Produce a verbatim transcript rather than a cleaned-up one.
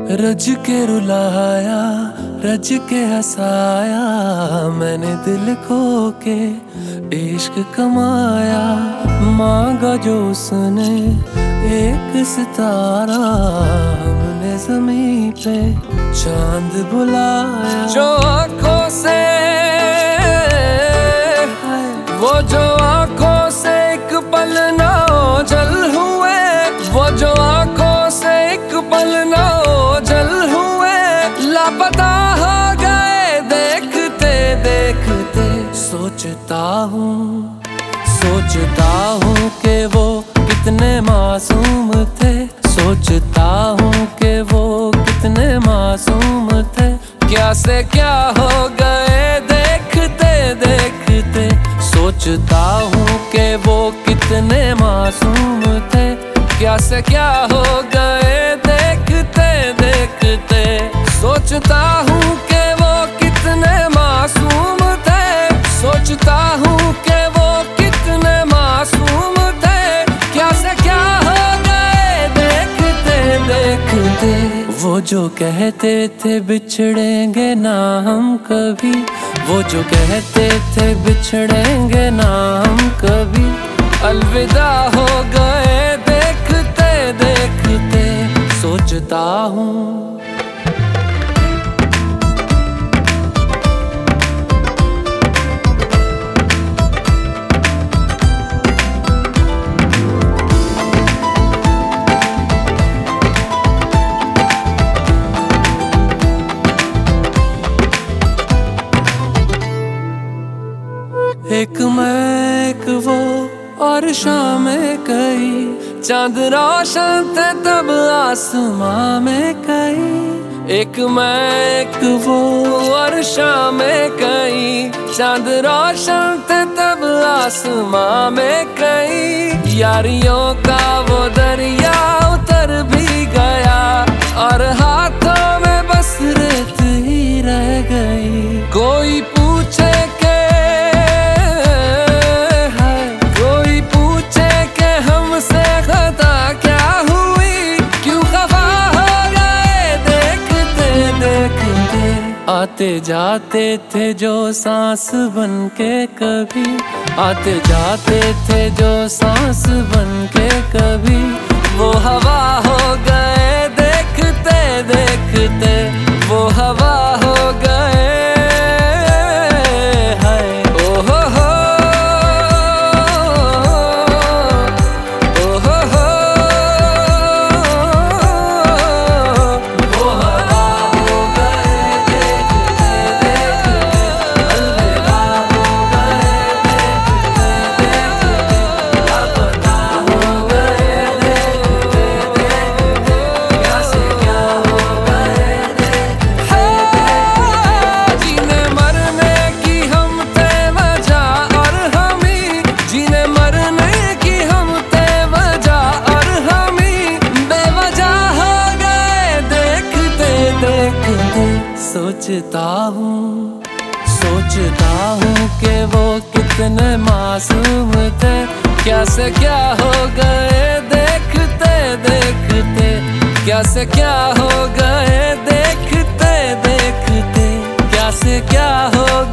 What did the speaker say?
रज के रुलाया, रज के हंसाया, मैंने दिल खो के इश्क कमाया। मांगा जो उसने एक सितारा, हमने ज़मीं पे चांद बुलाया। जो आँखों से वो जो आँखों से एक पल ना ओझल हुए, वो जो आँखों से एक पल ना ओझल हुए, लापता हो गए देखते देखते। सोचता हूँ सोचता हूँ कि वो कितने मासूम थे, सोचता हूँ कि वो कितने मासूम थे। क्या से क्या हो गए देखते देखते। सोचता हूँ कि वो कितने मासूम थे, क्या से क्या हो गए देखते देखते। सोचता हूँ कि वो कितने मासूम थे, सोचता हूँ कि वो कितने मासूम थे, क्या से क्या हो गए देखते देखते। वो जो कहते थे बिछड़ेंगे ना हम कभी, वो जो कहते थे बिछड़ेंगे ना हम कभी, अलविदा हो गए देखते देखते। सोचता हूँ एक मैं एक वो और शाम कई, चांद रोशन थे तब आसमां में कई। एक मैं एक वो और शाम कई, चांद रोशन थे तब आसमां में कई। यारियों का वो दरिया उतर भी गया, और हाथों में बस रेत ही रह गई। कोई पूछे के आते जाते थे जो सांस बन के कभी, आते जाते थे जो सांस बन के कभी, वो हवा हो गए देखते देखते। वो हवा हो गए हाय ओ हो हो ओ हो हो। वो हवा हो गए सोचता हूँ सोचता हूँ कि वो कितने मासूम थे, क्या से क्या हो गए देखते देखते। क्या से क्या हो गए देखते देखते, क्या से क्या हो